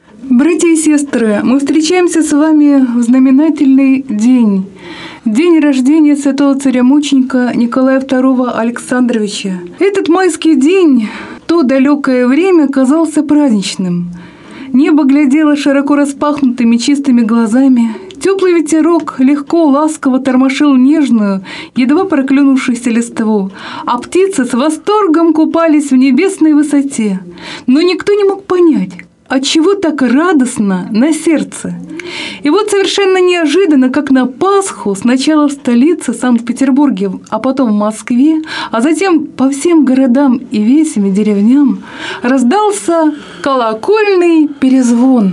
Братья и сестры, мы встречаемся с вами в знаменательный день. День рождения святого царя-мученика Николая II Александровича. Этот майский день в то далекое время казался праздничным. Небо глядело широко распахнутыми чистыми глазами. Теплый ветерок легко, ласково тормошил нежную, едва проклюнувшуюся листву, а птицы с восторгом купались в небесной высоте. Но никто не мог понять, отчего так радостно на сердце. И вот совершенно неожиданно, как на Пасху, сначала в столице Санкт-Петербурге, а потом в Москве, а затем по всем городам и весям и деревням раздался колокольный перезвон.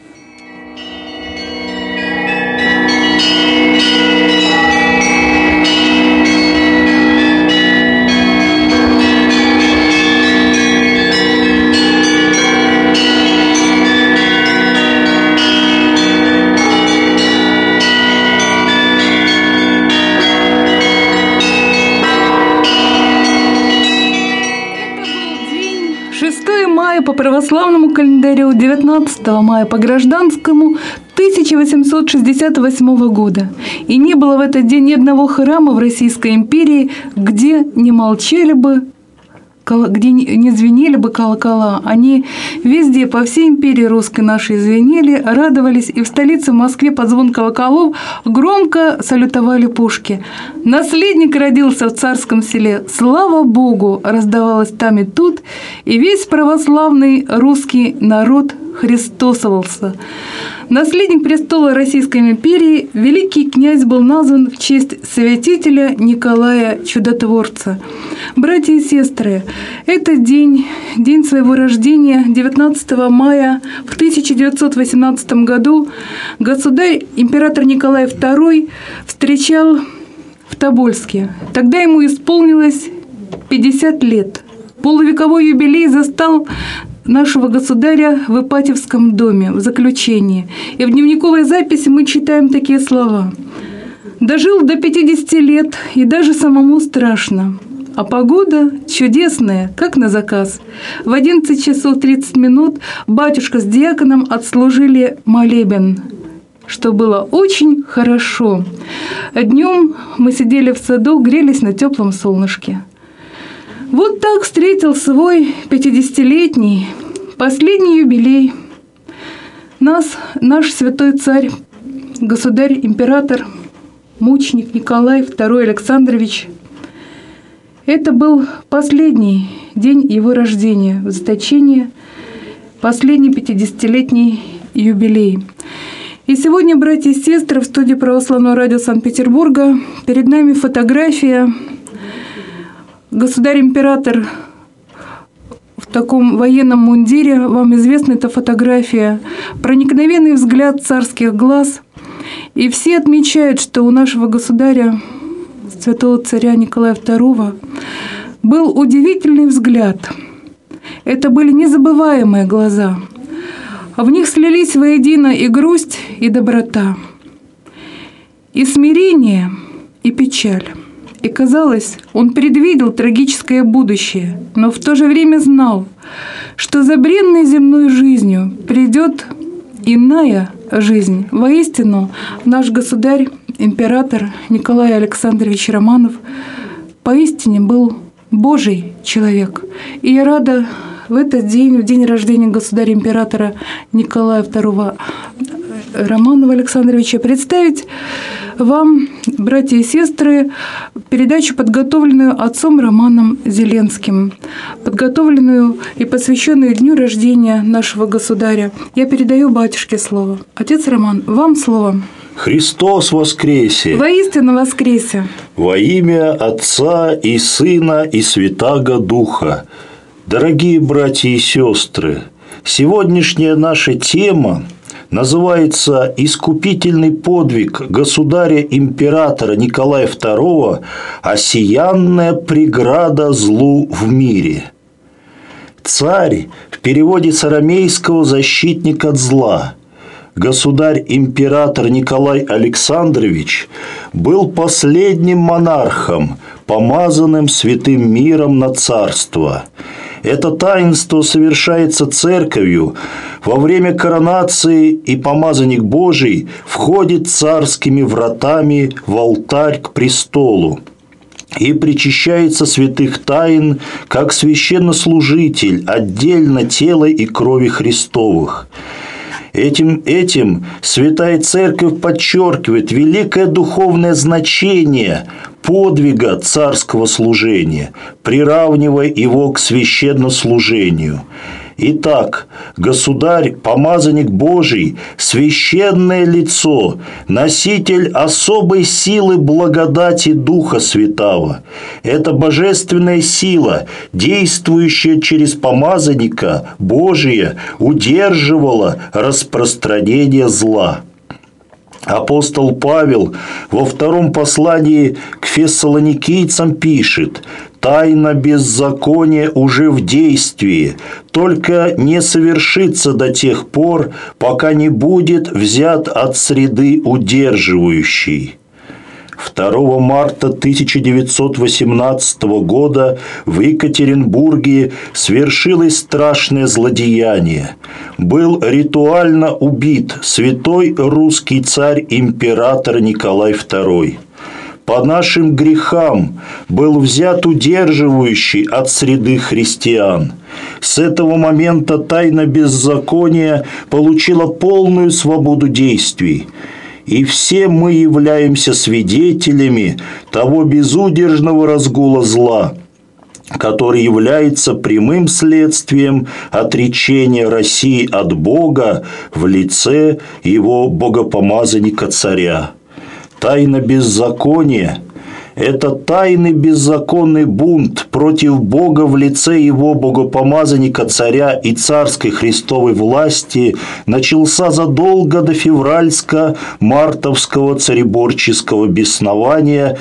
По православному календарю, 19 мая по гражданскому 1868 года. И не было в этот день ни одного храма в Российской империи, где не молчали бы, где не звенели бы колокола. Они везде, по всей империи русской нашей звенели, радовались, и в столице, в Москве, под звон колоколов громко салютовали пушки. Наследник родился в царском селе, слава Богу, раздавалось там и тут, и весь православный русский народ христосовался. Наследник престола Российской империи, великий князь, был назван в честь святителя Николая Чудотворца. Братья и сестры, этот день, день своего рождения, 19 мая в 1918 году, государь, император Николай II встречал в Тобольске. Тогда ему исполнилось 50 лет. Полувековой юбилей застал нашего государя в Ипатьевском доме, в заключении. И в дневниковой записи мы читаем такие слова. «Дожил до 50 лет, и даже самому страшно. А погода чудесная, как на заказ. В 11 часов 30 минут батюшка с диаконом отслужили молебен, что было очень хорошо. Днем мы сидели в саду, грелись на теплом солнышке». Вот так встретил свой 50-летний последний юбилей наш святой царь, государь, император, мученик Николай II Александрович. Это был последний день его рождения, в заточении, последний 50-летний юбилей. И сегодня, братья и сестры, в студии Православного радио Санкт-Петербурга перед нами фотография. Государь-император в таком военном мундире, вам известна эта фотография, проникновенный взгляд царских глаз. И все отмечают, что у нашего государя, святого царя Николая II, был удивительный взгляд. Это были незабываемые глаза. В них слились воедино и грусть, и доброта, и смирение, и печаль. И казалось, он предвидел трагическое будущее, но в то же время знал, что за бренной земной жизнью придет иная жизнь. Воистину, наш государь, император Николай Александрович Романов, поистине был Божий человек. И я рада в этот день, в день рождения государя-императора Николая II Романова Александровича, представить вам, братья и сестры, передачу, подготовленную отцом Романом Зеленским, подготовленную и посвященную дню рождения нашего государя. Я передаю батюшке слово. Отец Роман, вам слово. Христос воскресе! Воистину воскресе! Во имя Отца и Сына и Святаго Духа. Дорогие братья и сестры, сегодняшняя наша тема называется «Искупительный подвиг государя-императора Николая II, осиянная преграда злу в мире». Царь в переводе с арамейского «защитник от зла». Государь-император Николай Александрович был последним монархом, помазанным святым миром на царство. Это таинство совершается церковью во время коронации и помазанник Божий входит царскими вратами в алтарь к престолу и причащается святых тайн, как священнослужитель, отдельно тела и крови Христовых. Этим Святая Церковь подчеркивает великое духовное значение подвига царского служения, приравнивая его к священнослужению. Итак, государь, помазанник Божий, священное лицо, носитель особой силы благодати Духа Святаго. Это божественная сила, действующая через помазанника Божия, удерживала распространение зла. Апостол Павел во втором послании к фессалоникийцам пишет: «Тайна беззакония уже в действии, только не совершится до тех пор, пока не будет взят от среды удерживающей». 2 марта 1918 года в Екатеринбурге свершилось страшное злодеяние. Был ритуально убит святой русский царь-император Николай II. По нашим грехам был взят удерживающий от среды христиан. С этого момента тайна беззакония получила полную свободу действий. И все мы являемся свидетелями того безудержного разгула зла, который является прямым следствием отречения России от Бога в лице его богопомазанника царя. Тайна беззакония – это тайный беззаконный бунт против Бога в лице его богопомазанника царя и царской Христовой власти начался задолго до февральско-мартовского цаrebорческого беснования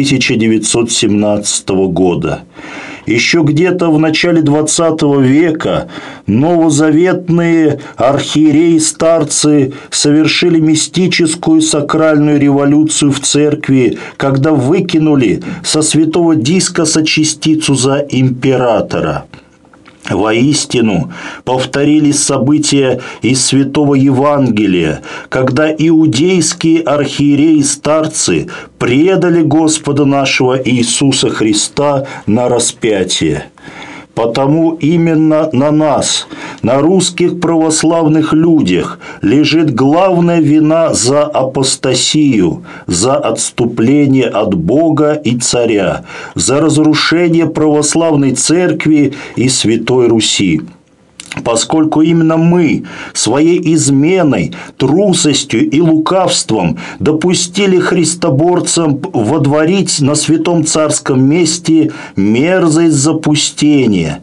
1917 года. Еще где-то в начале XX века новозаветные архиереи-старцы совершили мистическую сакральную революцию в церкви, когда выкинули со святого дискоса частицу за императора. Воистину, повторились события из Святого Евангелия, когда иудейские архиереи-старцы предали Господа нашего Иисуса Христа на распятие. Потому именно на нас, на русских православных людях, лежит главная вина за апостасию, за отступление от Бога и царя, за разрушение православной церкви и Святой Руси. Поскольку именно мы своей изменой, трусостью и лукавством допустили христоборцам водворить на святом царском месте мерзость запустения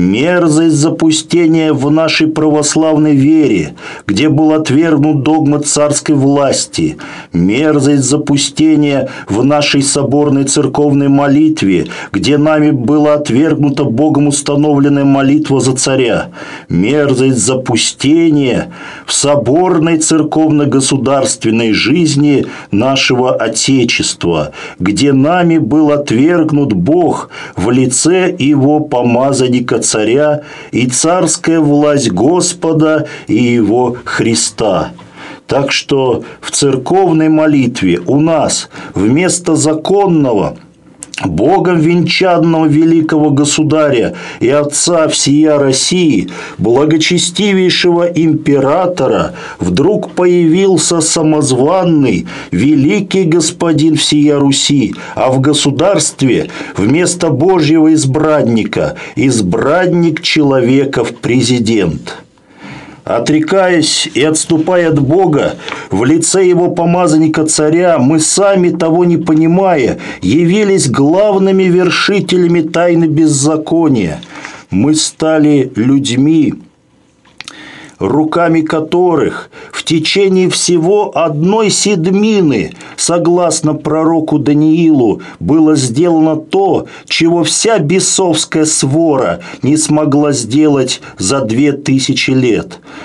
в нашей православной вере, где был отвергнут догмат царской власти, мерзость запустения в нашей соборной церковной молитве, где нами была отвергнута Богом установленная молитва за царя, мерзость запустения в соборной церковно-государственной жизни нашего Отечества, где нами был отвергнут Бог в лице его помазанника царя и царская власть Господа и его Христа. Так что в церковной молитве у нас вместо законного, Богом венчанного великого государя и отца всея России, благочестивейшего императора, вдруг появился самозванный великий господин всея Руси, а в государстве вместо Божьего избранника избранник человеков президент. Отрекаясь и отступая от Бога, в лице его помазанника царя, мы сами, того не понимая, явились главными вершителями тайны беззакония. Мы стали людьми, руками которых в течение всего 1/7, согласно пророку Даниилу, было сделано то, чего вся бесовская свора не смогла сделать за 2000 лет.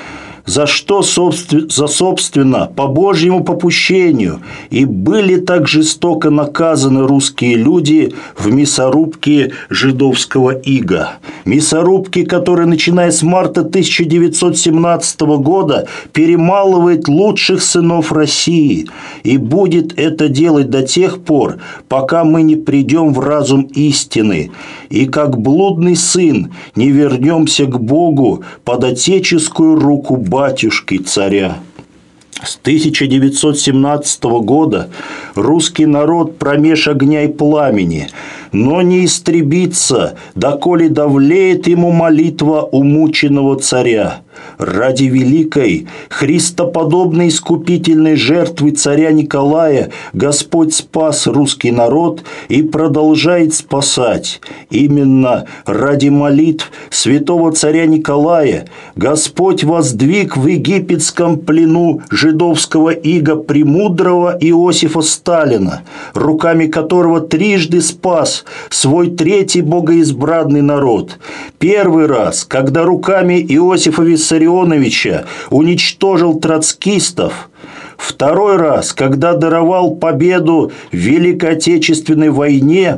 за что, собственно, по Божьему попущению и были так жестоко наказаны русские люди в мясорубке жидовского ига. Мясорубке, которая, начиная с марта 1917 года, перемалывает лучших сынов России и будет это делать до тех пор, пока мы не придем в разум истины и, как блудный сын, не вернемся к Богу под отеческую руку батюшки царя. С 1917 года русский народ промеж огня и пламени, но не истребится, доколе давлеет ему молитва умученного царя. Ради великой, христоподобной искупительной жертвы царя Николая Господь спас русский народ и продолжает спасать. Именно ради молитв святого царя Николая Господь воздвиг в египетском плену жидовского ига премудрого Иосифа Сталина, руками которого трижды спас свой третий богоизбранный народ. Первый раз, когда руками Иосифа Виссарионовича уничтожил троцкистов. Второй раз, когда даровал победу в Великой Отечественной войне,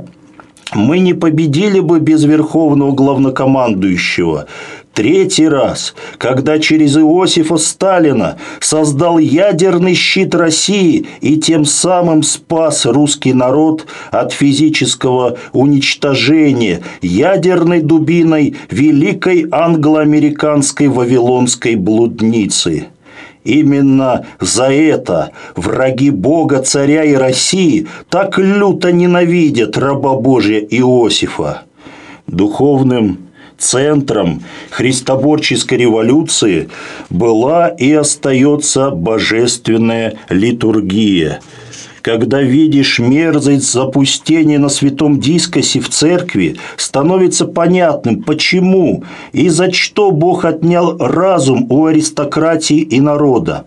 мы не победили бы без верховного главнокомандующего. Третий раз, когда через Иосифа Сталина создал ядерный щит России и тем самым спас русский народ от физического уничтожения ядерной дубиной великой англо-американской вавилонской блудницы. Именно за это враги Бога, царя и России так люто ненавидят раба Божия Иосифа. Духовным центром христоборческой революции была и остается божественная литургия. Когда видишь мерзость запустения на святом дискосе в церкви, становится понятным, почему и за что Бог отнял разум у аристократии и народа.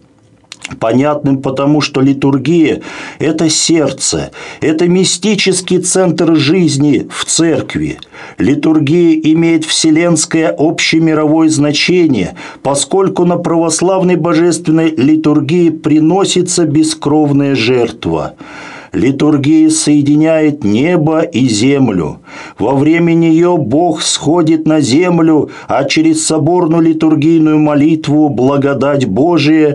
Понятным потому, что литургия – это сердце, это мистический центр жизни в церкви. Литургия имеет вселенское общемировое значение, поскольку на православной божественной литургии приносится бескровная жертва. Литургия соединяет небо и землю. Во время нее Бог сходит на землю, а через соборную литургийную молитву благодать Божия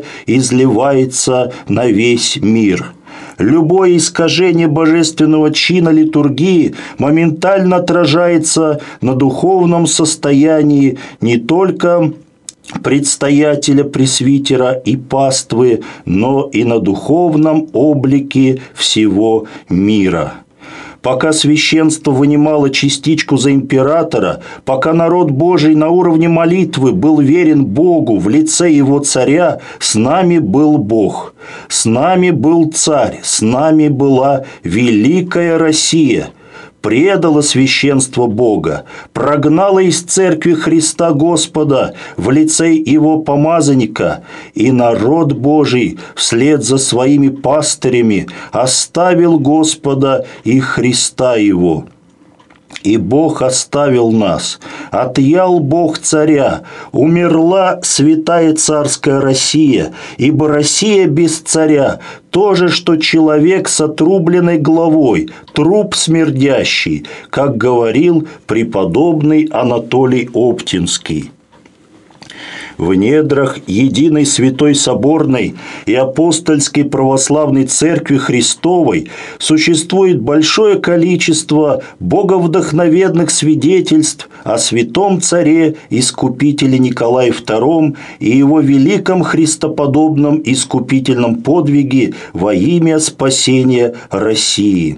изливается на весь мир. Любое искажение божественного чина литургии моментально отражается на духовном состоянии не только предстоятеля, пресвитера и паствы, но и на духовном облике всего мира. Пока священство вынимало частичку за императора, пока народ Божий на уровне молитвы был верен Богу в лице его царя, с нами был Бог, с нами был царь, с нами была великая Россия. Предала священство Бога, прогнала из церкви Христа Господа в лице его помазанника, и народ Божий вслед за своими пастырями оставил Господа и Христа его. И Бог оставил нас, отъял Бог царя, умерла святая царская Россия, ибо Россия без царя – то же, что человек с отрубленной головой, труп смердящий, как говорил преподобный Анатолий Оптинский. В недрах единой святой соборной и апостольской православной церкви Христовой существует большое количество боговдохновенных свидетельств о святом царе искупителе Николае II и его великом христоподобном искупительном подвиге во имя спасения России.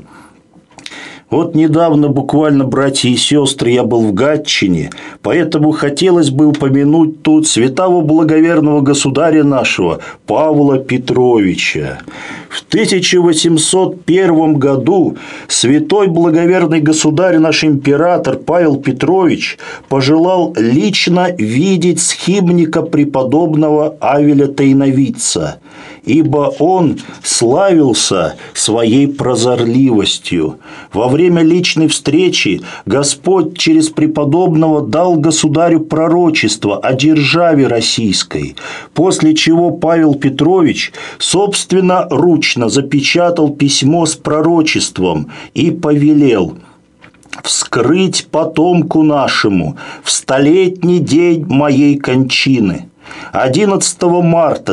Вот недавно, буквально, братья и сестры, я был в Гатчине, поэтому хотелось бы упомянуть тут святого благоверного государя нашего Павла Петровича. В 1801 году святой благоверный государь, наш император Павел Петрович, пожелал лично видеть схимника преподобного Авеля Тайновидца, ибо он славился своей прозорливостью. Во время личной встречи Господь через преподобного дал государю пророчество о державе российской, после чего Павел Петрович собственноручно запечатал письмо с пророчеством и повелел вскрыть потомку нашему в 100-летний день моей кончины. 11 марта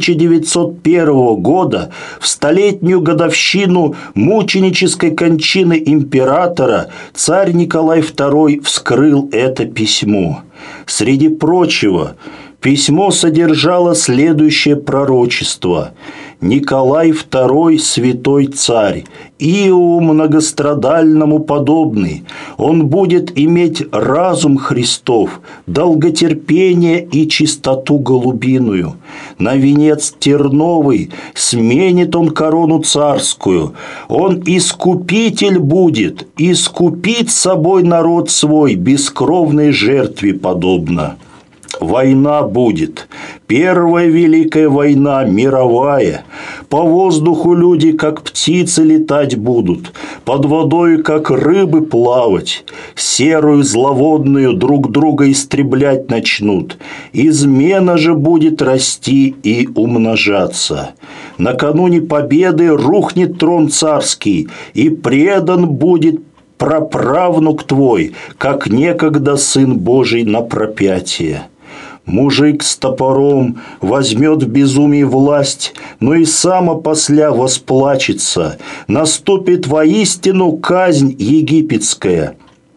1901 года, в 100-летнюю годовщину мученической кончины императора, царь Николай II вскрыл это письмо. Среди прочего, письмо содержало следующее пророчество: «Николай II, святой царь, Иову многострадальному подобный, он будет иметь разум Христов, долготерпение и чистоту голубиную. На венец терновый сменит он корону царскую, он искупитель будет, искупит собой народ свой бескровной жертве подобно». Война будет. Первая великая война, мировая. По воздуху люди, как птицы, летать будут. Под водой, как рыбы, плавать. Серую зловодную друг друга истреблять начнут. Измена же будет расти и умножаться. Накануне победы рухнет трон царский, и предан будет праправнук твой, как некогда Сын Божий на пропятие. Мужик с топором возьмет в безумии власть, но и сам опосля восплачется. Наступит воистину казнь египетская.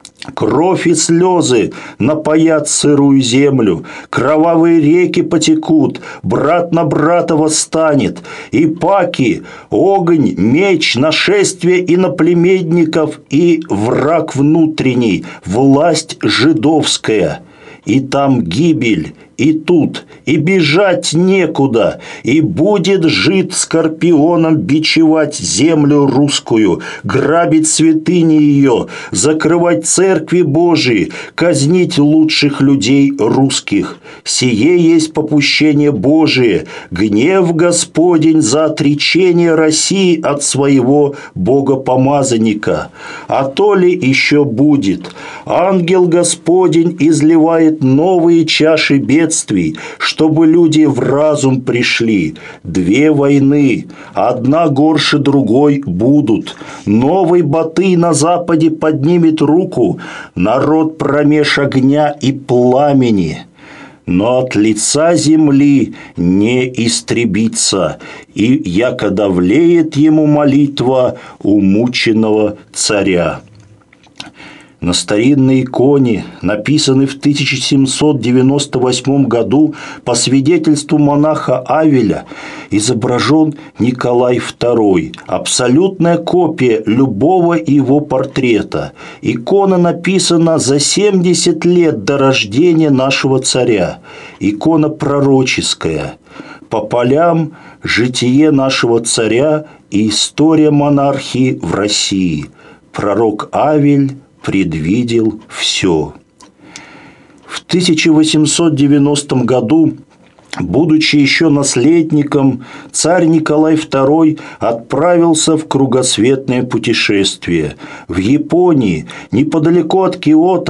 Кровь и слезы напоят сырую землю, кровавые реки потекут, брат на брата восстанет, и паки, огонь, меч, нашествие иноплеменников и враг внутренний, власть жидовская. И там гибель, и тут, и бежать некуда, и будет жид скорпионом бичевать землю русскую, грабить святыни ее, закрывать церкви Божии, казнить лучших людей русских. Сие есть попущение Божие, гнев Господень за отречение России от своего богопомазанника. А то ли еще будет. Ангел Господень изливает новые чаши бедствий, чтобы люди в разум пришли. 2 войны, одна горше другой, будут. Новый Батый на западе поднимет руку, народ промеж огня и пламени. Но от лица земли не истребится, и яко давлеет ему молитва умученного царя». На старинной иконе, написанной в 1798 году по свидетельству монаха Авеля, изображен Николай II, абсолютная копия любого его портрета. Икона написана за 70 лет до рождения нашего царя. Икона пророческая. По полям житие нашего царя и история монархии в России. Пророк Авель предвидел все. В 1890 году, будучи еще наследником, царь Николай II отправился в кругосветное путешествие. В Японии, неподалеку от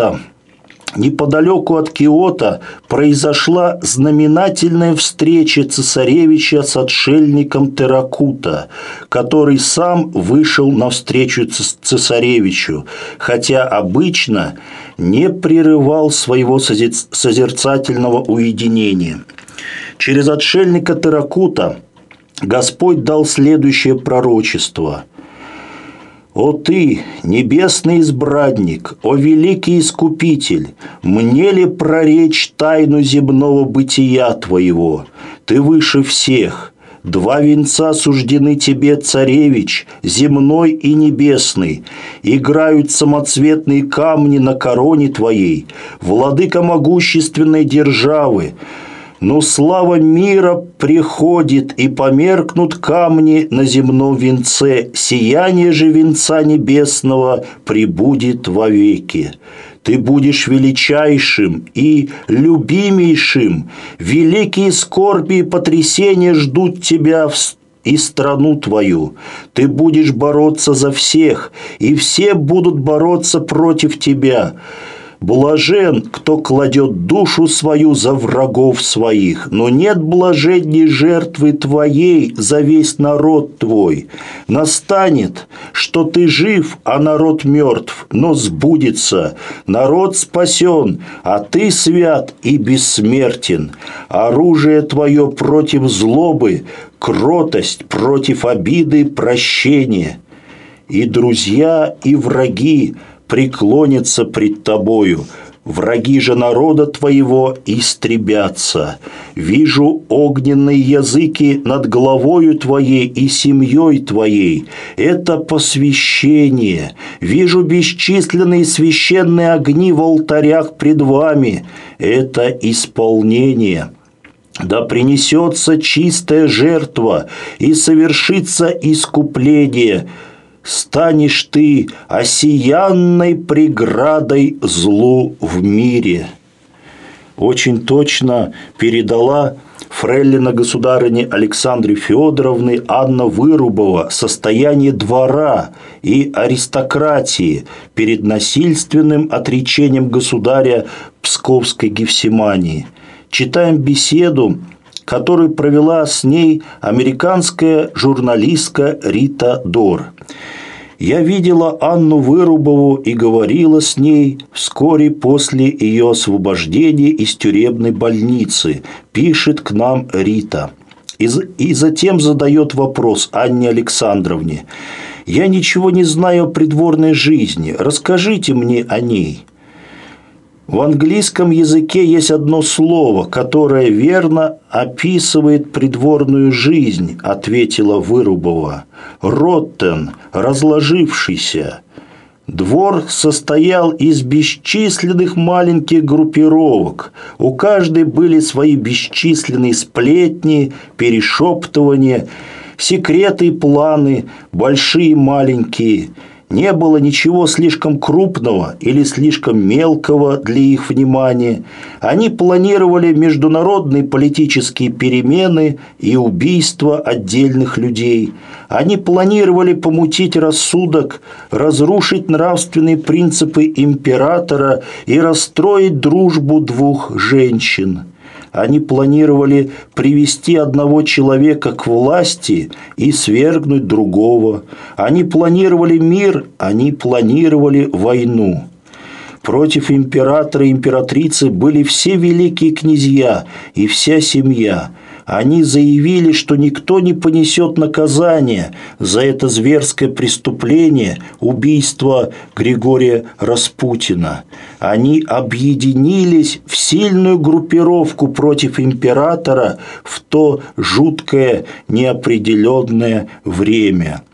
Киото произошла знаменательная встреча цесаревича с отшельником Терракута, который сам вышел навстречу цесаревичу, хотя обычно не прерывал своего созерцательного уединения. Через отшельника Терракута Господь дал следующее пророчество: «О ты, небесный избранник, о великий искупитель, мне ли проречь тайну земного бытия твоего? Ты выше всех. 2 венца суждены тебе, царевич, земной и небесный. Играют самоцветные камни на короне твоей, владыка могущественной державы. Но слава мира приходит, и померкнут камни на земном венце, сияние же венца небесного пребудет вовеки. Ты будешь величайшим и любимейшим, великие скорби и потрясения ждут тебя в и страну твою. Ты будешь бороться за всех, и все будут бороться против тебя. Блажен, кто кладет душу свою за врагов своих, но нет блаженней жертвы твоей за весь народ твой. Настанет, что ты жив, а народ мертв, но сбудется. Народ спасен, а ты свят и бессмертен. Оружие твое против злобы, кротость против обиды, прощение. И друзья, и враги преклонятся пред тобою, враги же народа твоего истребятся. Вижу огненные языки над головою твоей и семьей твоей. Это посвящение. Вижу бесчисленные священные огни в алтарях пред вами. Это исполнение. Да принесется чистая жертва и совершится искупление. Станешь ты осиянной преградой злу в мире. Очень точно передала фрейлина государыни Александры Федоровны Анна Вырубова состояние двора и аристократии перед насильственным отречением государя Псковской Гефсимании. Читаем беседу, которую провела с ней американская журналистка Рита Дор. Я видела Анну Вырубову и говорила с ней вскоре после ее освобождения из тюремной больницы, пишет к нам Рита. И затем задает вопрос Анне Александровне. «Я ничего не знаю о придворной жизни. Расскажите мне о ней». В английском языке есть одно слово, которое верно описывает придворную жизнь, ответила Вырубова. Роттен, разложившийся. Двор состоял из бесчисленных маленьких группировок. У каждой были свои бесчисленные сплетни, перешептывания, секреты и планы, большие и маленькие. Не было ничего слишком крупного или слишком мелкого для их внимания. Они планировали международные политические перемены и убийства отдельных людей. Они планировали помутить рассудок, разрушить нравственные принципы императора и расстроить дружбу двух женщин. Они планировали привести одного человека к власти и свергнуть другого. Они планировали мир, они планировали войну. Против императора и императрицы были все великие князья и вся семья. Они заявили, что никто не понесет наказания за это зверское преступление – убийство Григория Распутина. Они объединились в сильную группировку против императора в то жуткое неопределенное время.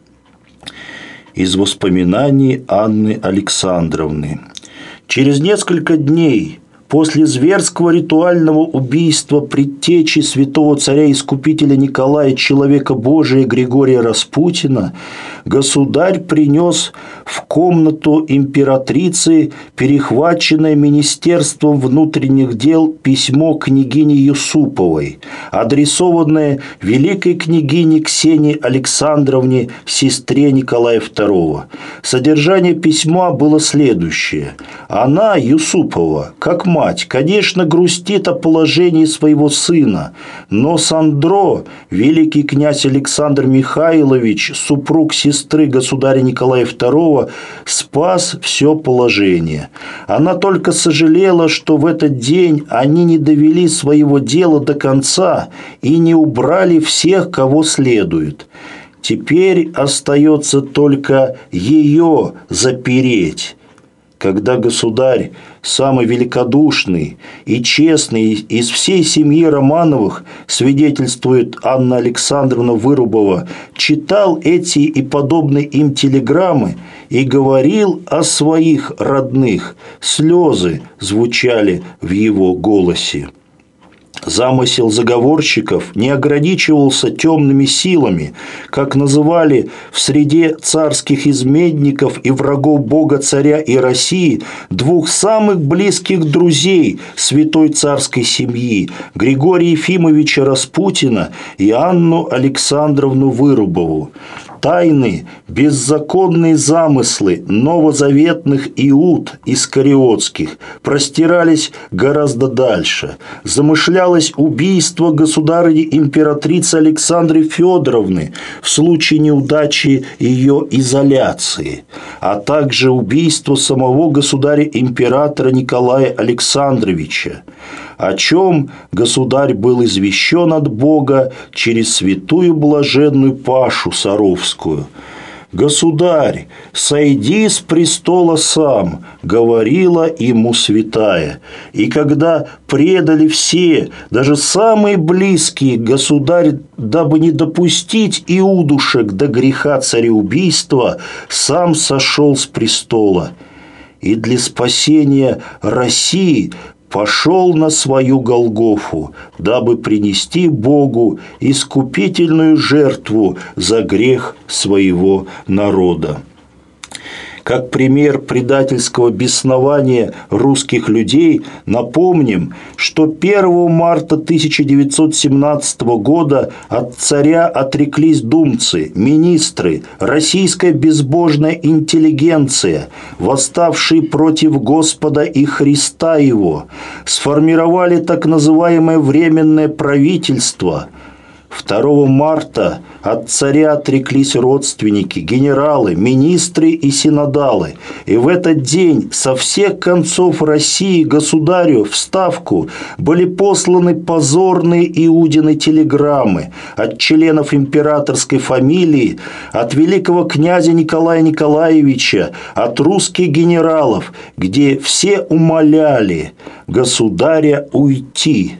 Из воспоминаний Анны Александровны. Через несколько дней после зверского ритуального убийства предтечи святого царя-искупителя Николая, человека Божия Григория Распутина, государь принес в комнату императрицы, перехваченное Министерством внутренних дел, письмо княгине Юсуповой, адресованное великой княгине Ксении Александровне, сестре Николая II. Содержание письма было следующее. Она, Юсупова, как мать, конечно, грустит о положении своего сына, но Сандро, великий князь Александр Михайлович, супруг сестры государя Николая II, спас все положение. Она только сожалела, что в этот день они не довели своего дела до конца и не убрали всех, кого следует. Теперь остается только ее запереть. Когда государь, самый великодушный и честный из всей семьи Романовых, свидетельствует Анна Александровна Вырубова, читал эти и подобные им телеграммы и говорил о своих родных, слезы звучали в его голосе. Замысел заговорщиков не ограничивался темными силами, как называли в среде царских изменников и врагов Бога, царя и России двух самых близких друзей святой царской семьи – Григория Ефимовича Распутина и Анну Александровну Вырубову. Тайны, беззаконные замыслы новозаветных иуд искариотских простирались гораздо дальше. Замышлялось убийство государыни-императрицы Александры Федоровны в случае неудачи ее изоляции, а также убийство самого государя-императора Николая Александровича, о чем государь был извещен от Бога через святую блаженную Пашу Саровскую. «Государь, сойди с престола сам», — говорила ему святая. И когда предали все, даже самые близкие, государь, дабы не допустить иудушек до греха цареубийства, сам сошел с престола. И для спасения России пошел на свою Голгофу, дабы принести Богу искупительную жертву за грех своего народа. Как пример предательского беснования русских людей напомним, что 1 марта 1917 года от царя отреклись думцы, министры, российская безбожная интеллигенция, восставшие против Господа и Христа Его, сформировали так называемое Временное правительство. 2 марта от царя отреклись родственники, генералы, министры и синодалы. И в этот день со всех концов России государю в Ставку были посланы позорные Иудины телеграммы от членов императорской фамилии, от великого князя Николая Николаевича, от русских генералов, где все умоляли государя уйти.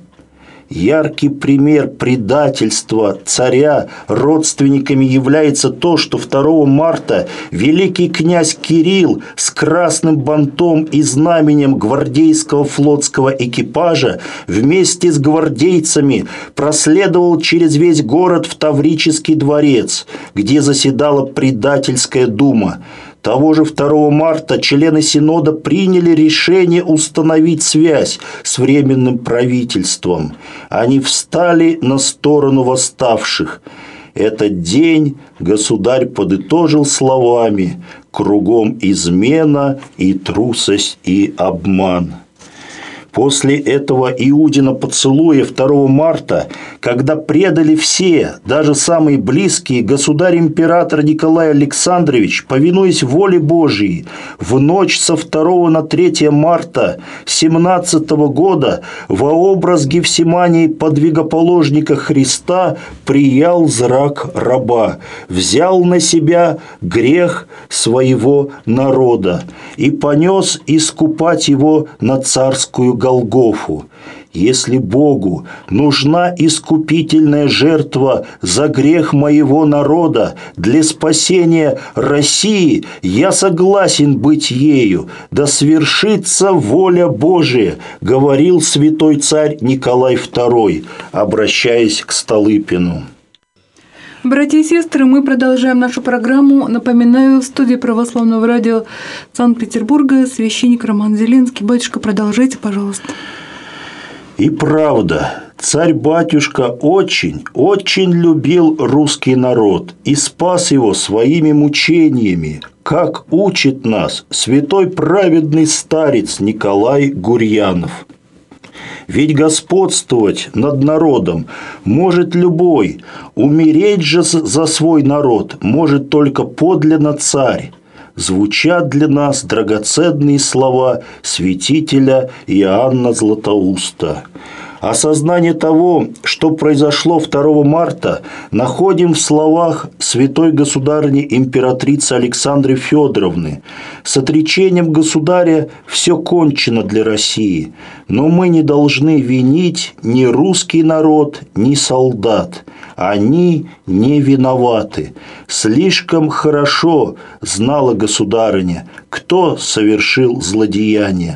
Яркий пример предательства царя родственниками является то, что 2 марта великий князь Кирилл с красным бантом и знаменем гвардейского флотского экипажа вместе с гвардейцами проследовал через весь город в Таврический дворец, где заседала предательская дума. Того же 2 марта члены Синода приняли решение установить связь с Временным правительством. Они встали на сторону восставших. Этот день государь подытожил словами: «Кругом измена и трусость и обман». После этого Иудина поцелуя 2 марта, когда предали все, даже самые близкие, государь-император Николай Александрович, повинуясь воле Божией, в ночь со 2 на 3 марта 17 года во образ Гефсимании подвигоположника Христа приял зрак раба, взял на себя грех своего народа и понес искупать его на царскую Голгофу. Если Богу нужна искупительная жертва за грех моего народа для спасения России, я согласен быть ею, да свершится воля Божия, говорил святой царь Николай II, обращаясь к Столыпину. Братья и сестры, мы продолжаем нашу программу. Напоминаю, в студии Православного радио Санкт-Петербурга священник Роман Зеленский. Батюшка, продолжайте, пожалуйста. И правда, царь-батюшка очень любил русский народ и спас его своими мучениями, как учит нас святой праведный старец Николай Гурьянов. Ведь господствовать над народом может любой, умереть же за свой народ может только подлинно царь. Звучат для нас драгоценные слова святителя Иоанна Златоуста. Осознание того, что произошло 2 марта, находим в словах святой государыни императрицы Александры Федоровны. С отречением государя все кончено для России, но мы не должны винить ни русский народ, ни солдат. Они не виноваты. Слишком хорошо знала государыня, кто совершил злодеяние.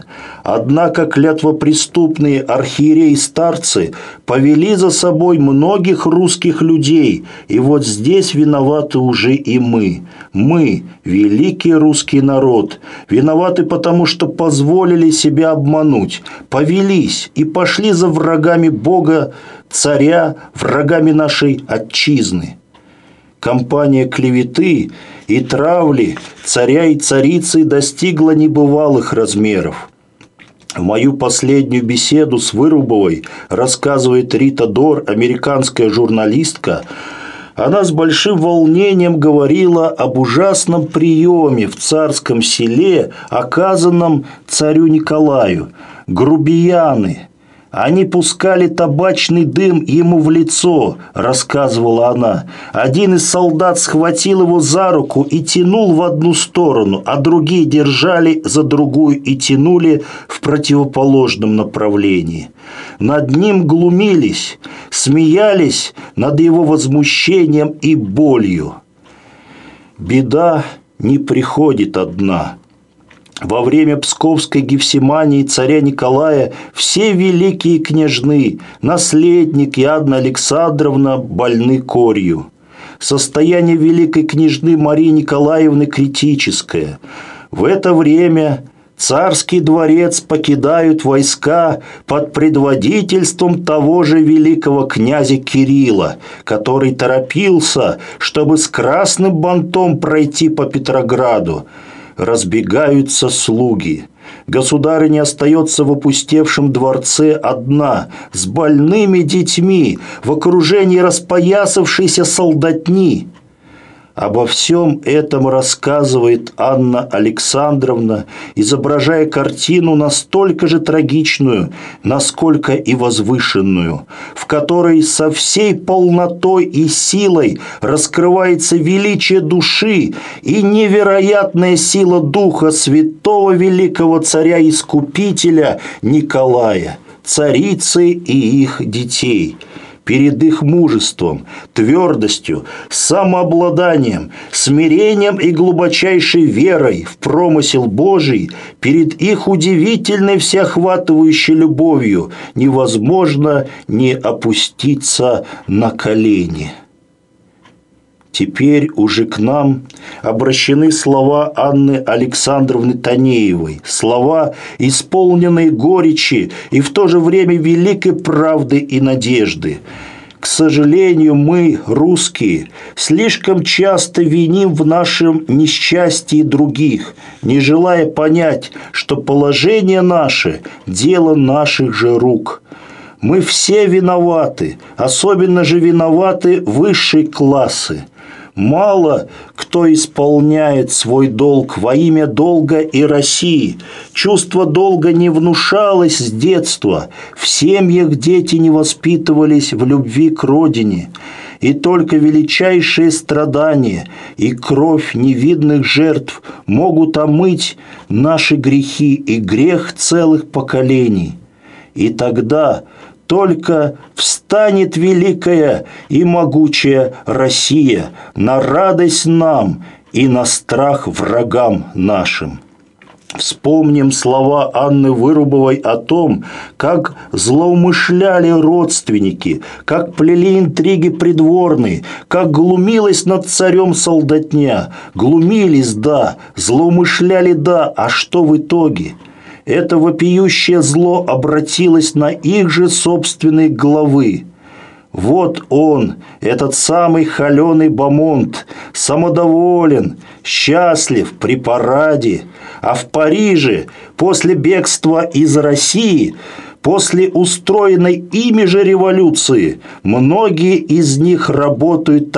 Однако клятвопреступные архиереи-старцы повели за собой многих русских людей, и вот здесь виноваты уже и мы. Мы, великий русский народ, виноваты потому, что позволили себя обмануть, повелись и пошли за врагами Бога, царя, врагами нашей отчизны. Кампания клеветы и травли царя и царицы достигла небывалых размеров. В мою последнюю беседу с Вырубовой, рассказывает Рита Дор, американская журналистка, она с большим волнением говорила об ужасном приеме в Царском Селе, оказанном царю Николаю. Грубияны. Они пускали табачный дым ему в лицо, рассказывала она. Один из солдат схватил его за руку и тянул в одну сторону, а другие держали за другую и тянули в противоположном направлении. Над ним глумились, смеялись над его возмущением и болью. Беда не приходит одна. Во время Псковской Гефсимании царя Николая все великие княжны, наследник и Анна Александровна больны корью. Состояние великой княжны Марии Николаевны критическое. В это время царский дворец покидают войска под предводительством того же великого князя Кирилла, который торопился, чтобы с красным бантом пройти по Петрограду. Разбегаются слуги. Государыня остается в опустевшем дворце одна, с больными детьми, в окружении распоясавшейся солдатни. Обо всем этом рассказывает Анна Александровна, изображая картину настолько же трагичную, насколько и возвышенную, в которой со всей полнотой и силой раскрывается величие души и невероятная сила духа святого великого царя-искупителя Николая, царицы и их детей. Перед их мужеством, твердостью, самообладанием, смирением и глубочайшей верой в промысел Божий, перед их удивительной всеохватывающей любовью невозможно не опуститься на колени. Теперь уже к нам обращены слова Анны Александровны Танеевой, слова, исполненные горечи и в то же время великой правды и надежды. К сожалению, мы, русские, слишком часто виним в нашем несчастье других, не желая понять, что положение наше – дело наших же рук. Мы все виноваты, особенно же виноваты высшие классы. Мало кто исполняет свой долг во имя долга и России. Чувство долга не внушалось с детства. В семьях дети не воспитывались в любви к родине. И только величайшие страдания и кровь невидных жертв могут омыть наши грехи и грех целых поколений. И тогда только встанет великая и могучая Россия на радость нам и на страх врагам нашим. Вспомним слова Анны Вырубовой о том, как злоумышляли родственники, как плели интриги придворные, как глумилась над царем солдатня. Глумились, да, злоумышляли, да, а что в итоге? Это вопиющее зло обратилось на их же собственные головы. Вот он, этот самый холеный Бамонт, самодоволен, счастлив при параде, а в Париже после бегства из России, после устроенной ими же революции, многие из них работают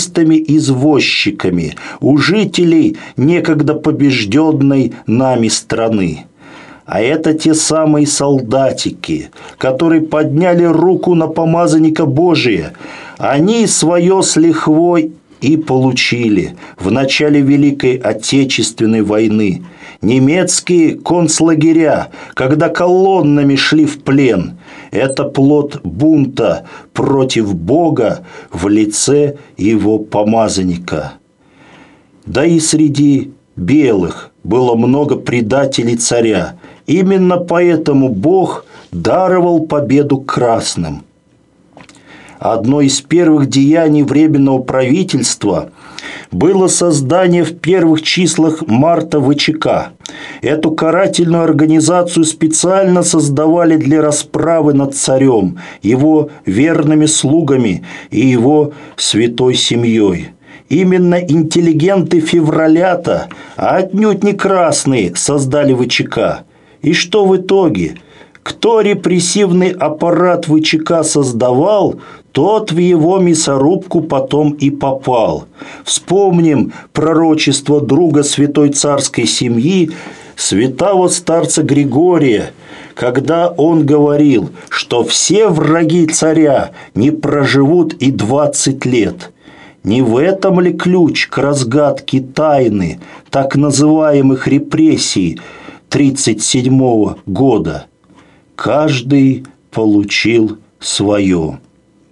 таксистами-извозчиками у жителей некогда побежденной нами страны. А это те самые солдатики, которые подняли руку на помазанника Божия. Они свое с лихвой и получили в начале Великой Отечественной войны. Немецкие концлагеря, когда колоннами шли в плен, это плод бунта против Бога в лице его помазанника. Да и среди белых было много предателей царя, Именно поэтому Бог даровал победу красным. Одно из первых деяний Временного правительства было создание в первых числах марта ВЧК. Эту карательную организацию специально создавали для расправы над царем, его верными слугами и его святой семьей. Именно интеллигенты февраля-то, а отнюдь не красные, создали ВЧК. И что в итоге? Кто репрессивный аппарат ВЧК создавал, тот в его мясорубку потом и попал. Вспомним пророчество друга святой царской семьи, святого старца Григория, когда он говорил, что все враги царя не проживут и 20 лет. Не в этом ли ключ к разгадке тайны так называемых репрессий 1937 года? Каждый получил свое.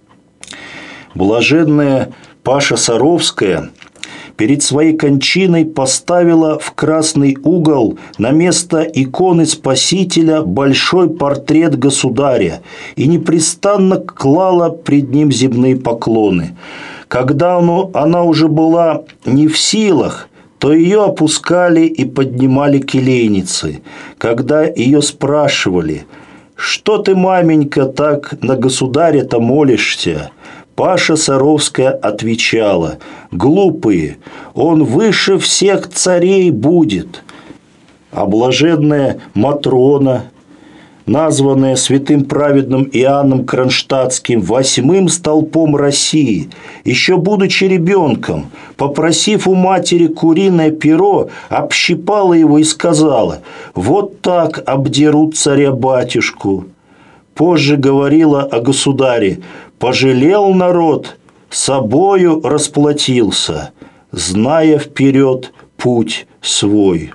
Блаженная Паша Саровская перед своей кончиной поставила в красный угол на место иконы Спасителя большой портрет государя и непрестанно клала пред ним земные поклоны. Когда она уже была не в силах, то ее опускали и поднимали келейницы. Когда ее спрашивали: «Что ты, маменька, так на государя-то молишься?» Паша Саровская отвечала: «Глупые, он выше всех царей будет». А блаженная Матрона, названная святым праведным Иоанном Кронштадтским 8-м столпом России, еще будучи ребенком, попросив у матери куриное перо, общипала его и сказала: «Вот так обдерут царя-батюшку». Позже говорила о государе: «Пожалел народ, собою расплатился, зная вперед путь свой».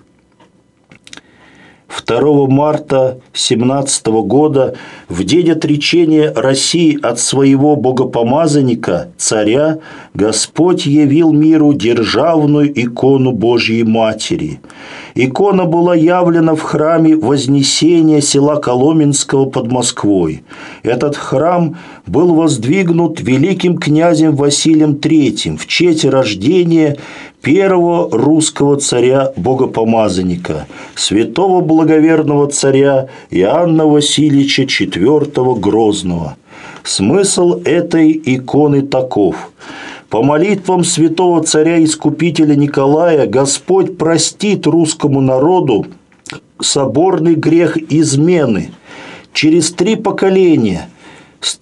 2 марта 17 года, в день отречения России от своего богопомазанника, царя, Господь явил миру державную икону Божьей Матери. Икона была явлена в храме Вознесения села Коломенского под Москвой. Этот храм был воздвигнут великим князем Василием III в честь рождения первого русского царя-богопомазанника, святого благоверного царя Иоанна Васильевича IV Грозного. Смысл этой иконы таков: по молитвам святого царя-искупителя Николая Господь простит русскому народу соборный грех измены. Через 3 поколения, с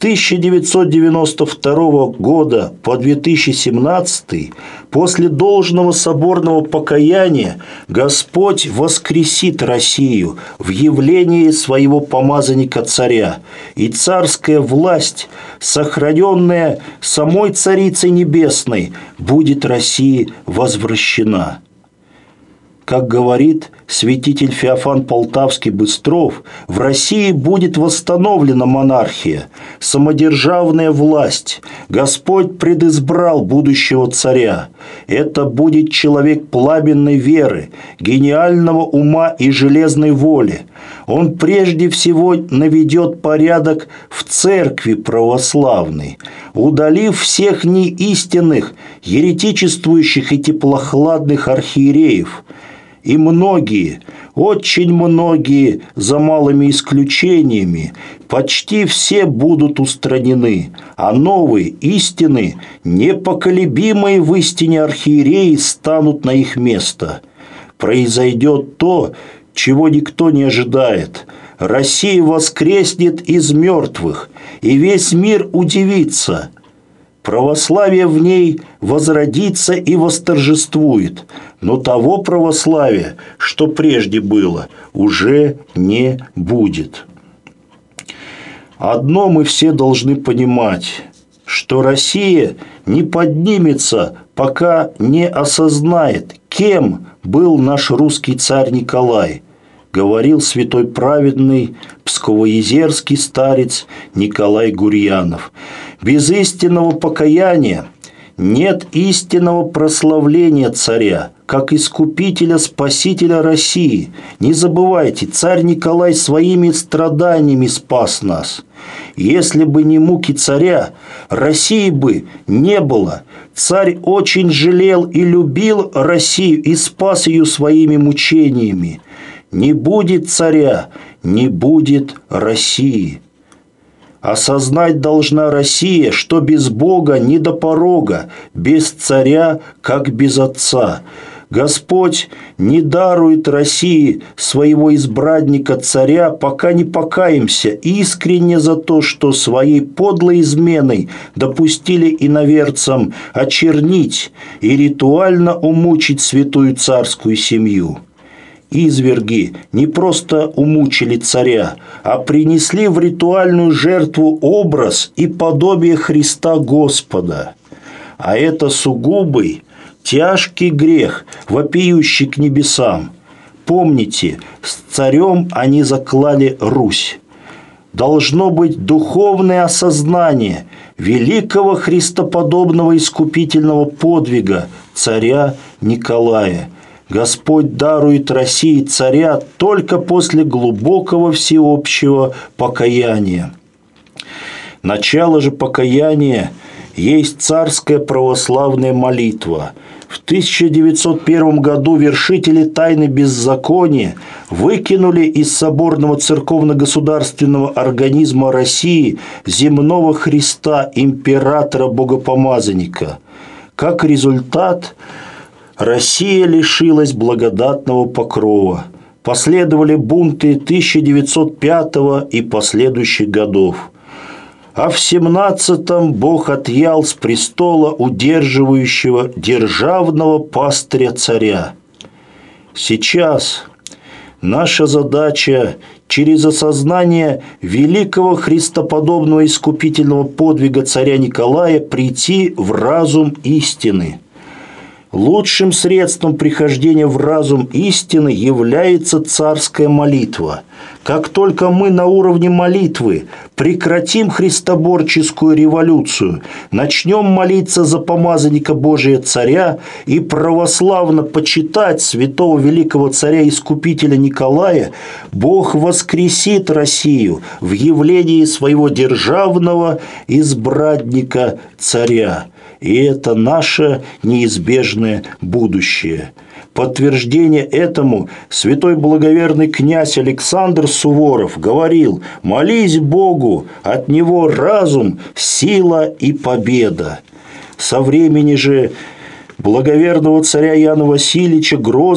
1992 года по 2017, после должного соборного покаяния, Господь воскресит Россию в явлении своего помазанника-царя, и царская власть, сохраненная самой Царицей Небесной, будет России возвращена. Как говорит святитель Феофан Полтавский-Быстров, в России будет восстановлена монархия, самодержавная власть. Господь предизбрал будущего царя. Это будет человек пламенной веры, гениального ума и железной воли. Он прежде всего наведет порядок в церкви православной, удалив всех неистинных, еретичествующих и теплохладных архиереев. И многие, очень многие, за малыми исключениями, почти все будут устранены, а новые, истины, непоколебимые в истине архиереи станут на их место. Произойдет то, чего никто не ожидает. Россия воскреснет из мертвых, и весь мир удивится. Православие в ней возродится и восторжествует, но того православия, что прежде было, уже не будет. Одно мы все должны понимать, что Россия не поднимется, пока не осознает, кем был наш русский царь Николай, говорил святой праведный псковоезерский старец Николай Гурьянов. Без истинного покаяния Нет истинного прославления царя, как искупителя, спасителя России. Не забывайте, царь Николай своими страданиями спас нас. Если бы не муки царя, России бы не было. Царь очень жалел и любил Россию и спас ее своими мучениями. Не будет царя, не будет России. Осознать должна Россия, что без Бога не до порога, без царя, как без отца. Господь не дарует России своего избранника царя, пока не покаемся искренне за то, что своей подлой изменой допустили иноверцам очернить и ритуально умучить святую царскую семью. Изверги не просто умучили царя, а принесли в ритуальную жертву образ и подобие Христа Господа. А это сугубый, тяжкий грех, вопиющий к небесам. Помните, с царем они заклали Русь. Должно быть духовное осознание великого христоподобного искупительного подвига царя Николая. Господь дарует России царя только после глубокого всеобщего покаяния. Начало же покаяния есть царская православная молитва. В 1901 году вершители тайны беззакония выкинули из соборного церковно-государственного организма России земного Христа, императора-богопомазанника. Как результат, Россия лишилась благодатного покрова. Последовали бунты 1905 и последующих годов. А в 17-м Бог отъял с престола удерживающего державного пастыря царя. Сейчас наша задача через осознание великого христоподобного искупительного подвига царя Николая прийти в разум истины. Лучшим средством прихождения в разум истины является царская молитва. Как только мы на уровне молитвы прекратим христоборческую революцию, начнем молиться за помазанника Божия царя и православно почитать святого великого царя-искупителя Николая, Бог воскресит Россию в явлении своего державного избранника царя. И это наше неизбежное будущее. Подтверждение этому святой благоверный князь Александр Суворов говорил: «Молись Богу, от Него разум, сила и победа». Со времени же благоверного царя Иоанна Васильевича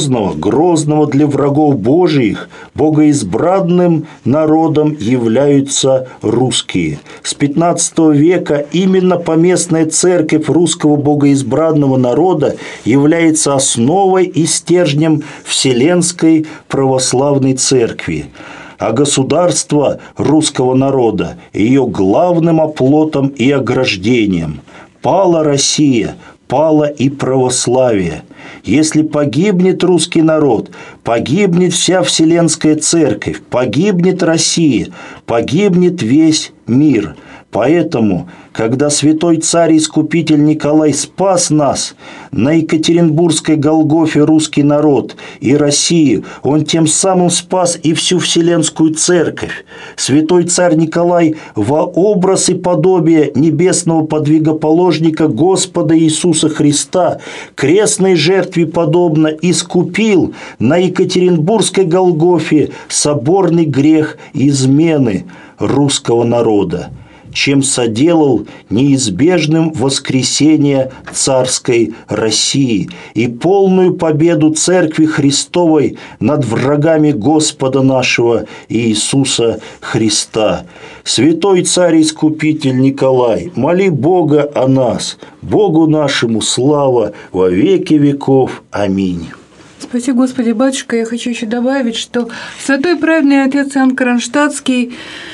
Грозного для врагов Божиих, богоизбранным народом являются русские. С XV века именно поместная церковь русского богоизбранного народа является основой и стержнем Вселенской православной церкви, а государство русского народа – ее главным оплотом и ограждением. Пала Россия, пало и православие. Если погибнет русский народ, погибнет вся Вселенская Церковь, погибнет Россия, погибнет весь мир. Поэтому, когда святой царь-искупитель Николай спас нас на Екатеринбургской Голгофе русский народ и Россию, он тем самым спас и всю Вселенскую Церковь. Святой царь Николай во образ и подобие небесного подвигоположника Господа Иисуса Христа крестной жертве подобно искупил на Екатеринбургской Голгофе соборный грех измены русского народа, чем соделал неизбежным воскресение царской России и полную победу Церкви Христовой над врагами Господа нашего Иисуса Христа. Святой царь-искупитель Николай, моли Бога о нас, Богу нашему слава во веки веков. Аминь. Спаси Господи, батюшка, я хочу еще добавить, что святой праведный отец Иоанн Кронштадтский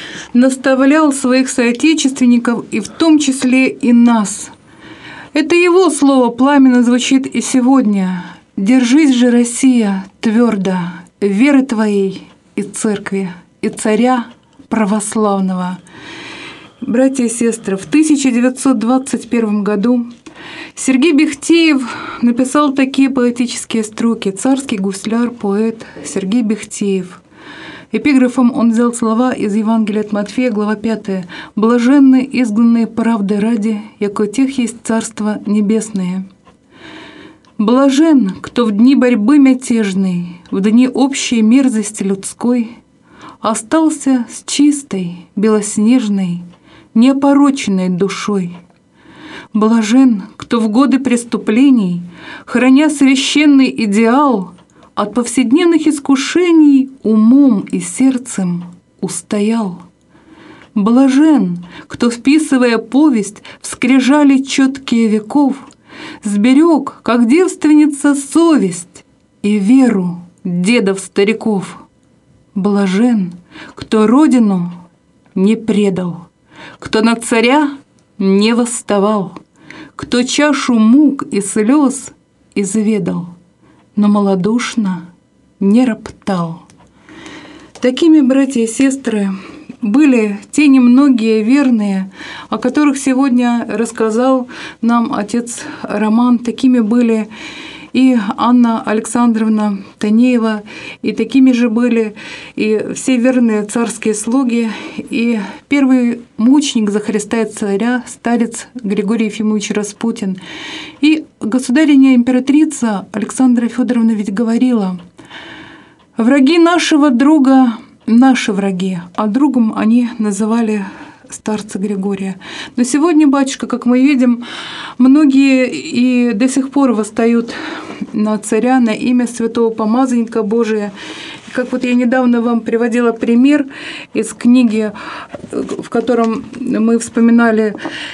наставлял своих соотечественников, и в том числе и нас. Это его слово пламенно звучит и сегодня. «Держись же, Россия, твердо, веры твоей и церкви, и царя православного». Братья и сестры, в 1921 году Сергей Бехтеев написал такие поэтические строки. Царский гусляр, поэт Сергей Бехтеев. Эпиграфом он взял слова из Евангелия от Матфея, глава 5. «Блаженны, изгнанные правды ради, яко тех есть Царство Небесное». Блажен, кто в дни борьбы мятежной, в дни общей мерзости людской остался с чистой, белоснежной, неопороченной душой. Блажен, кто в годы преступлений, храня священный идеал, от повседневных искушений умом и сердцем устоял. Блажен, кто, вписывая повесть в скрижали чёткие веков, сберег, как девственница, совесть и веру дедов-стариков. Блажен, кто родину не предал, кто на царя не восставал, кто чашу мук и слез изведал, но малодушно не роптал. Такими, братья и сестры, были те немногие верные, о которых сегодня рассказал нам отец Роман. Такими были и Анна Александровна Танеева, и такими же были и все верные царские слуги, и первый мученик за Христа и царя, старец Григорий Ефимович Распутин. И государиня императрица Александра Федоровна ведь говорила: «Враги нашего друга – наши враги», а другом они называли старца Григория. Но сегодня, батюшка, как мы видим, многие и до сих пор восстают на царя, на имя святого помазанника Божия. Как вот я недавно вам приводила пример из книги, в котором мы вспоминали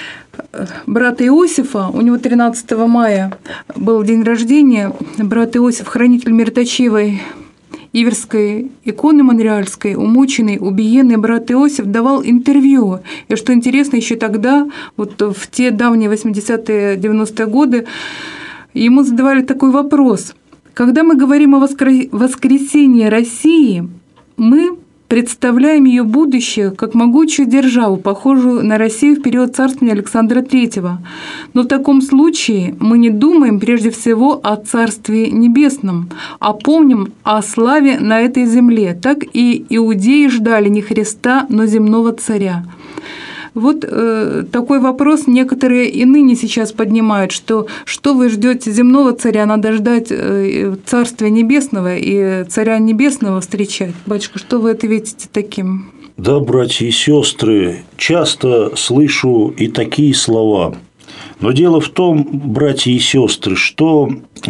брата Иосифа. У него 13 мая был день рождения. Брат Иосиф, хранитель Мироточивой Иверской иконы Монреальской, умученный, убиенный брат Иосиф давал интервью. И что интересно, еще тогда, вот в те давние 80-е, 90-е годы, ему задавали такой вопрос. Когда мы говорим о воскресении России, мы представляем ее будущее как могучую державу, похожую на Россию в период царствования Александра III. Но в таком случае мы не думаем прежде всего о Царстве Небесном, а помним о славе на этой земле. Так и иудеи ждали не Христа, но земного царя. Вот такой вопрос некоторые и ныне сейчас поднимают, что вы ждете земного царя, надо ждать Царствия Небесного и Царя Небесного встречать. Батюшка, что вы ответите таким? Да, братья и сестры, часто слышу и такие слова. Но дело в том, братья и сестры, что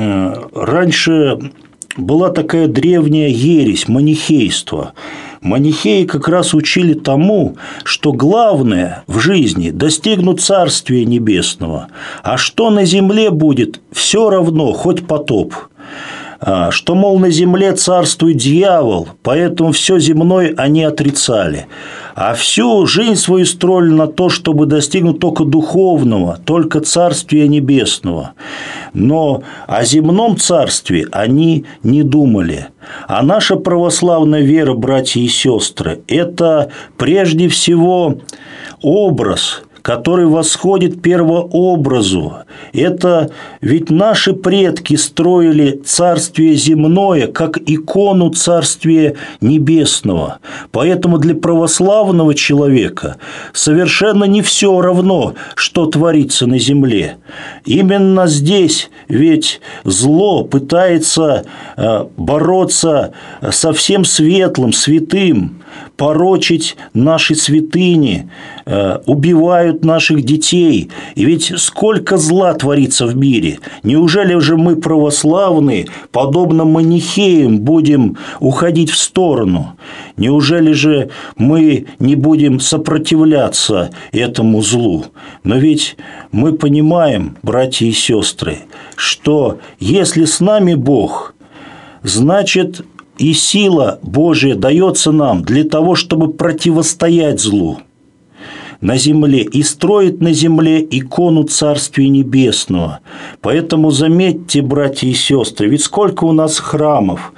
раньше была такая древняя ересь – манихейство. Манихеи как раз учили тому, что главное в жизни – достигнуть Царствия Небесного, а что на земле будет – все равно, хоть потоп. Что, мол, на земле царствует дьявол, поэтому все земное они отрицали. А всю жизнь свою строили на то, чтобы достигнуть только духовного, только Царствия Небесного. Но о земном царстве они не думали. А наша православная вера, братья и сестры, это прежде всего образ, который восходит первообразу. Это ведь наши предки строили царствие земное как икону Царствия Небесного. Поэтому для православного человека совершенно не все равно, что творится на земле. Именно здесь ведь зло пытается бороться со всем светлым, святым, порочить наши святыни, убивают наших детей. И ведь сколько зла творится в мире. Неужели же мы, православные, подобно манихеям, будем уходить в сторону? Неужели же мы не будем сопротивляться этому злу? Но ведь мы понимаем, братья и сестры, что если с нами Бог, значит, и сила Божия дается нам для того, чтобы противостоять злу на земле и строить на земле икону Царствия Небесного. Поэтому заметьте, братья и сестры, ведь сколько у нас храмов,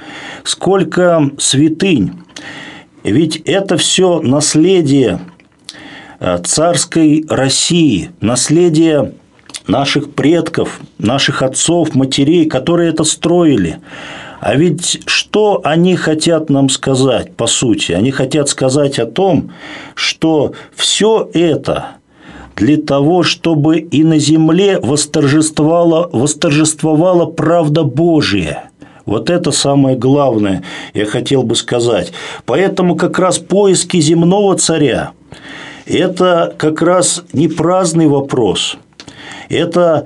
сколько святынь, ведь это все наследие царской России, наследие наших предков, наших отцов, матерей, которые это строили. А ведь что они хотят нам сказать, по сути? Они хотят сказать о том, что все это для того, чтобы и на земле восторжествовала правда Божия. Вот это самое главное, я хотел бы сказать. Поэтому как раз поиски земного царя – это как раз не праздный вопрос. Это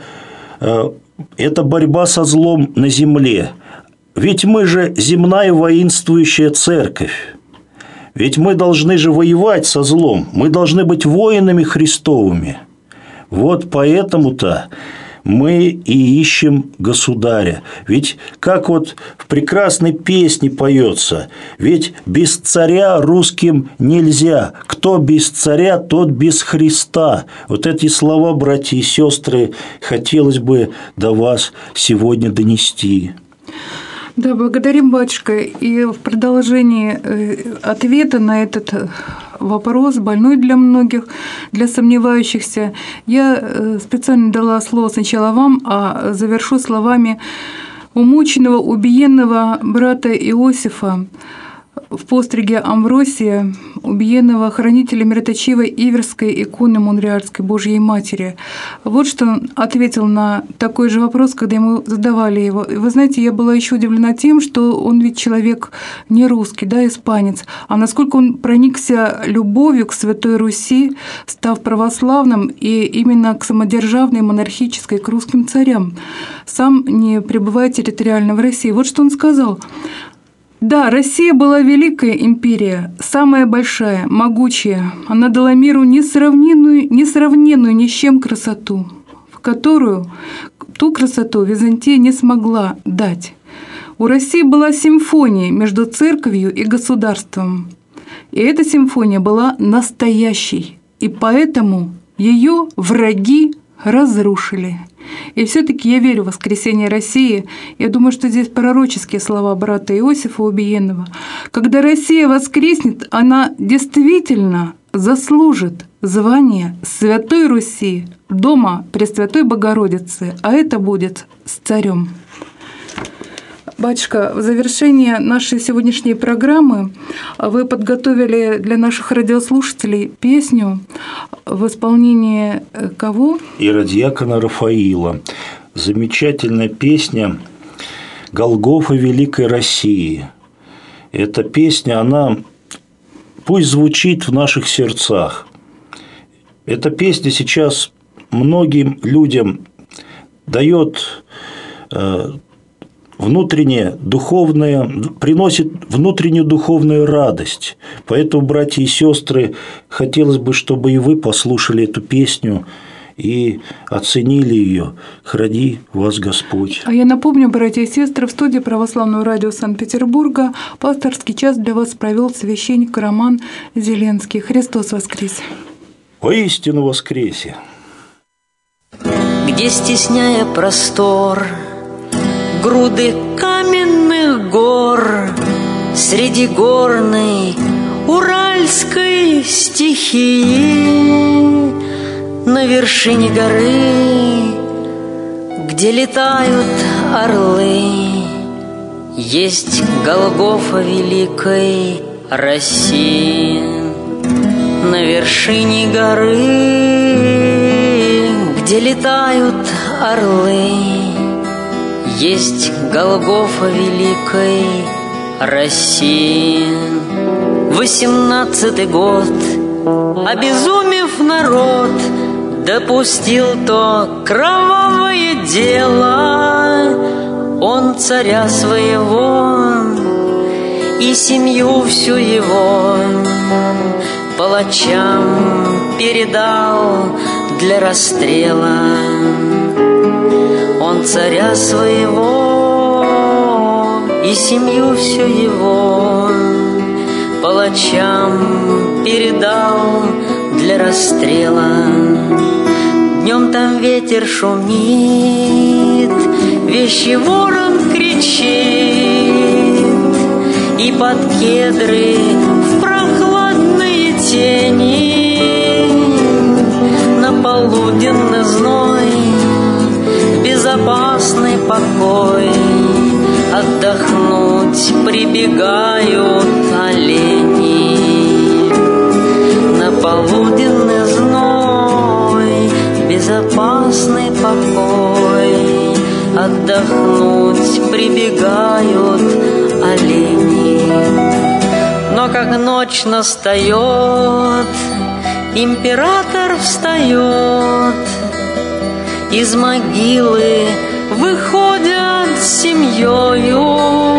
борьба со злом на земле. Ведь мы же земная воинствующая церковь. Ведь мы должны же воевать со злом. Мы должны быть воинами Христовыми. Вот поэтому-то мы и ищем государя. Ведь как вот в прекрасной песне поется, ведь без царя русским нельзя. Кто без царя, тот без Христа. Вот эти слова, братья и сестры, хотелось бы до вас сегодня донести. Да, благодарим, батюшка. И в продолжении ответа на этот вопрос, больной для многих, для сомневающихся, я специально дала слово сначала вам, а завершу словами умученного, убиенного брата Иосифа в постриге Амвросия, убиенного хранителя мироточивой Иверской иконы Монреальской Божьей Матери. Вот что он ответил на такой же вопрос, когда ему задавали его. И вы знаете, я была еще удивлена тем, что он ведь человек не русский, да, испанец, а насколько он проникся любовью к Святой Руси, став православным и именно к самодержавной, монархической, к русским царям, сам не пребывая территориально в России. Вот что он сказал. Да, Россия была великая империя, самая большая, могучая. Она дала миру несравненную ни с чем красоту, в которую ту красоту Византия не смогла дать. У России была симфония между церковью и государством. И эта симфония была настоящей, и поэтому ее враги разрушили. И все-таки я верю в воскресение России. Я думаю, что здесь пророческие слова брата Иосифа Убиенного. Когда Россия воскреснет, она действительно заслужит звание Святой Руси, дома Пресвятой Богородицы, а это будет с царем. Батюшка, в завершение нашей сегодняшней программы вы подготовили для наших радиослушателей песню в исполнении кого? Иродиакона Рафаила. Замечательная песня «Голгофа Великой России». Эта песня, она пусть звучит в наших сердцах. Эта песня сейчас многим людям дает приносит внутреннюю духовную радость. Поэтому, братья и сестры, хотелось бы, чтобы и вы послушали эту песню и оценили ее. Храни вас Господь. А я напомню, братья и сестры, в студии Православного радио Санкт-Петербурга пасторский час для вас провел священник Роман Зеленский. Христос воскрес! Воистину воскресе! Где, стесняя простор, груды каменных гор, среди горной уральской стихии, на вершине горы, где летают орлы, есть Голгофа Великой России. На вершине горы, где летают орлы, есть Голгофа Великой России. 18-й год, обезумев народ, допустил то кровавое дело. Он царя своего и семью всю его палачам передал для расстрела. Он царя своего и семью всю его палачам передал для расстрела. Днем там ветер шумит, вещий ворон кричит, и под кедры в прохладные тени полуденный зной, в безопасный покой отдохнуть прибегают олени. На полуденный зной, в безопасный покой отдохнуть прибегают олени. Но как ночь настает, император встает, из могилы выходят с семьёю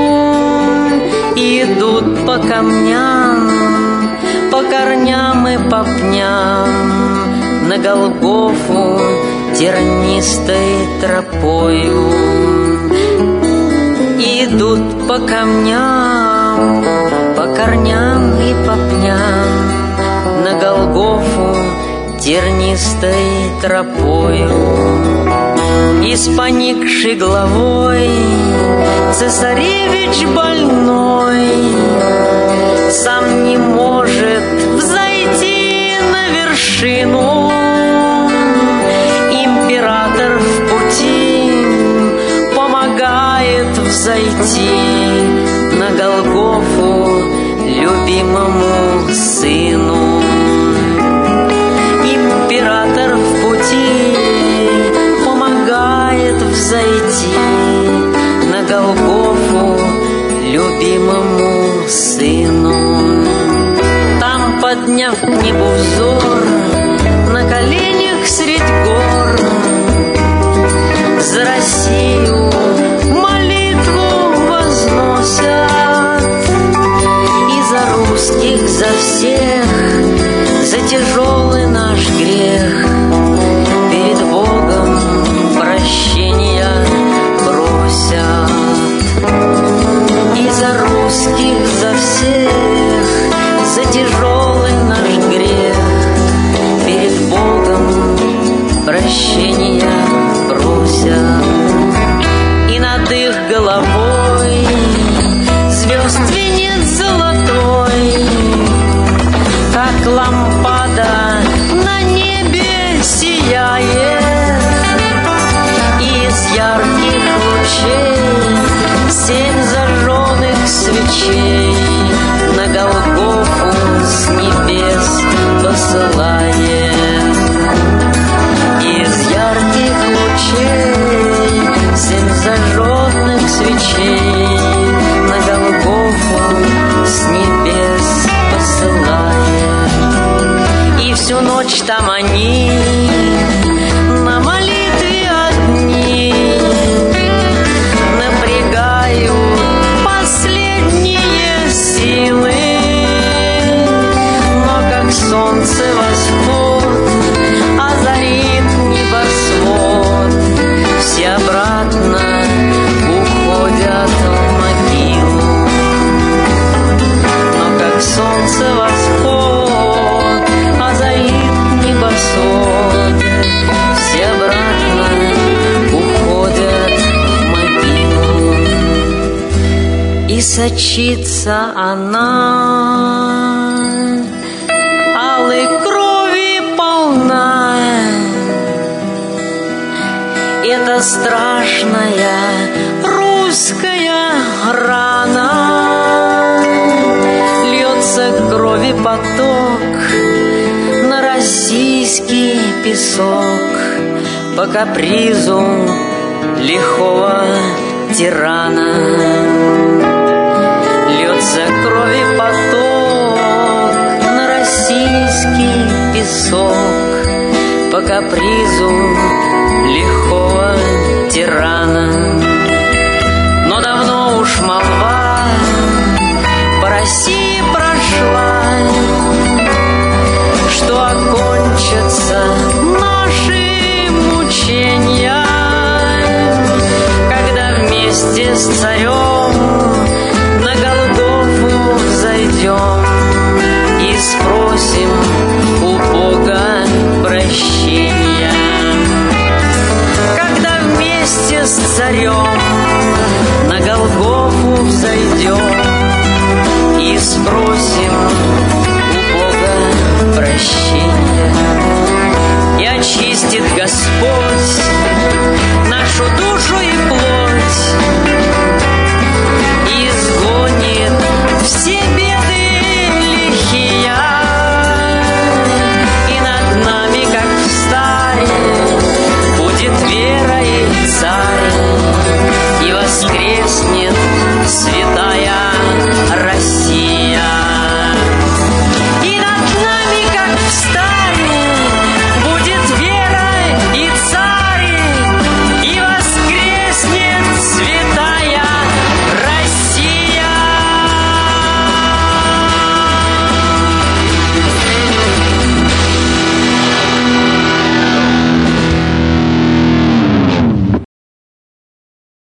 и идут по камням, по корням и по пням на Голгофу тернистой тропою. Идут по камням, по корням и по пням на Голгофу тернистой тропою. И с поникшей головой цесаревич больной сам не может взойти на вершину. Император в пути помогает взойти на Голгофу любимому сыну. Император в пути помогает взойти на Голгофу любимому сыну. Там, подняв к небу взор, на коленях средь гор за Россию молитву возносят, и за русских, за всех, за тяжелый наш грех перед Богом прощения просят. И за русских, за всех, за тяжелый наш грех перед Богом прощения просят. И над их головой звезд венец золотой, как лампада на небе сияет. И из ярких лучей 7 зажженных свечей на Голгофу с небес посылает. Из ярких лучей 7 зажженных свечей на Голгофу с небес посылает. И всю ночь там они на молитве одни напрягают последние силы. Но как солнце восход озарит небосвод, все обратно уходят в могилу. Но как солнце восход озарит небосвод, все обратно уходят в могилу. И сочится она алой крови полна. Это страшная русская рана. Льется крови поток на российский песок по капризу лихого тирана. Льется крови поток на российский песок по капризу лихого тирана. Но давно уж молва по России прошла, что окончатся наши мучения, когда вместе с царем на Голгофу взойдем и спросим у Бога прощения. Когда вместе с царем на Голгофу взойдем и спросим у Бога прощения. И очистит Господь.